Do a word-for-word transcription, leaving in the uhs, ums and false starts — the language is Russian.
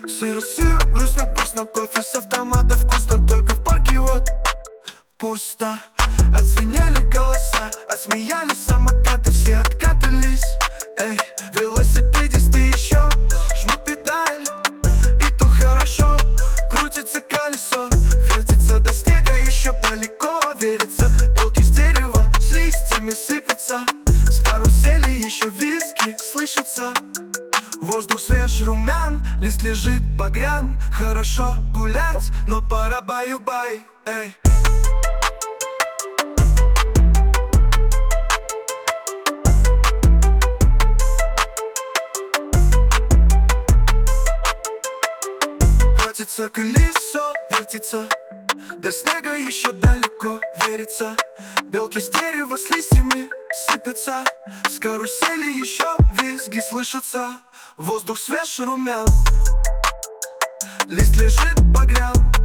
Сыр-сыр, грустно, вкусно, кофе с автомата вкусно, только в парке вот пусто. Отзвенели голоса, отсмеялись самокаты, все откатывались. Эй, велосипедисты еще жмут педаль, и то хорошо. Крутится колесо, вертится до снега еще далеко. Верится, полки из дерева с листьями сыпятся. С карусели еще виски слышатся. Воздух свеж, румян, лист лежит багрян. Хорошо гулять, но пора баю-бай. Эй. Вертится колесо, вертится, до снега еще далеко. Верится, белки с дерева с листьями сыпятся. С карусели еще визги слышатся. Воздух свеж, румян, лист лежит багрян.